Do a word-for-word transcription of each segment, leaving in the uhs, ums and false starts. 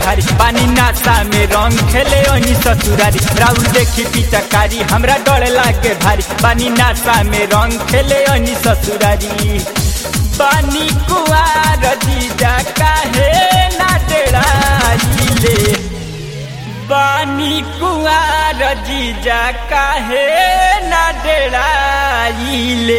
भारी पानी नासा में रंग खेले ओनी ससुरारी राउर देखी पिचकारी हमरा डर लागे भारी पानी नासा में रंग खेले ओनी ससुरारी पानी कुआर जीजा काहे ना डेराइले पानी कुआर जीजा काहे ना डेराइले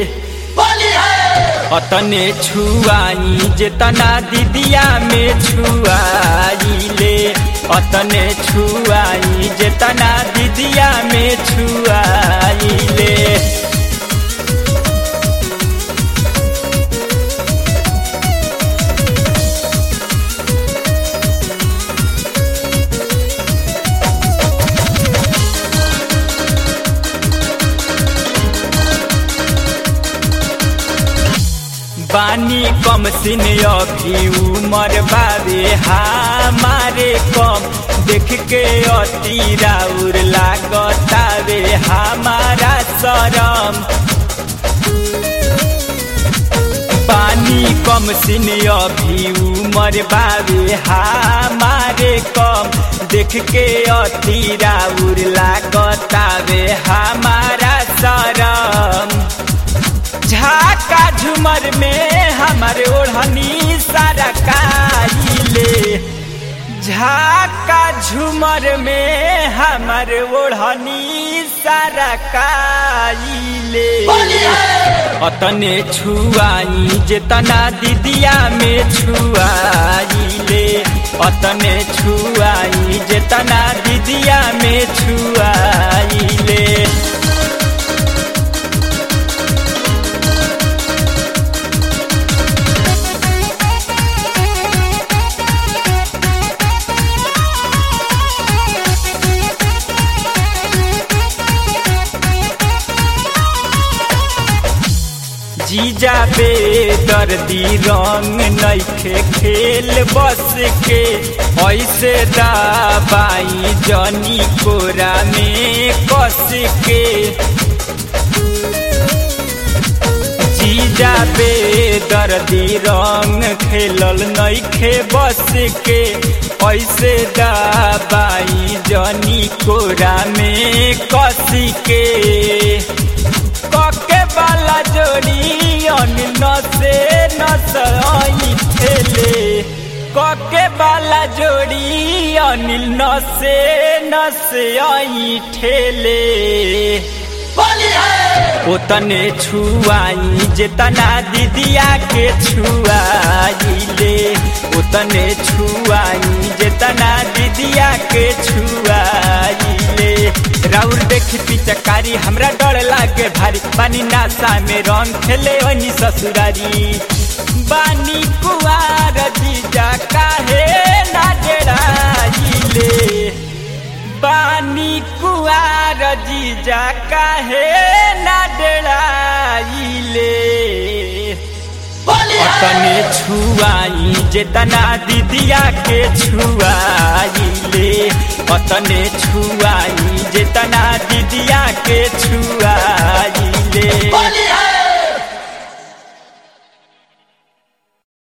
अतने छुआई जेतना दीदिया में छुआइले अतने छुआई जेतना दीदिया में छुआइले बानी कम सिन अभी उमर बाबे हमारे कम देख के अति राउर लागतावे हमारा शरम बानी कम सिन अभी उमर बाबे हमारे कम देख के अति राउर लागतावे हमारा शरम झाका झुमर में हमारे ओढ़नी सारा काइले झाका झुमर में हमारे ओढ़नी सारा काइले अतने छुआई जेतना दीदिया में छुआइले अतने छुआई जेतना दीदिया में छुआइले जीजा बे दर्दी रंग नइखे खेल बस के ऐसे दबाई जनी कोरा में कस के जीजा बे दर्दी रंग खेलल नइखे बस के ऐसे दबाई जनी कोरा में कस के कके वाला जोड़ी अनिल नसे नसई ठेले कके वाला जोड़ी अनिल नसे नसई ठेले ओतने छुआई जेतना दीदिया के छुआइले ओतने छुआई जेतना दीदिया के छुआइले राउर देखी पिचकारी हमरा डर लागे भारी पानी नासा में रंग खेले ओनी ससुरारी बानी कुआर जीजा काहे ना डेराइले बानी कुआर जीजा काहे ना डेराइले अतने छुआई जेतना दीदिया के छुआइले अतने छुआई जेतना दीदिया के छु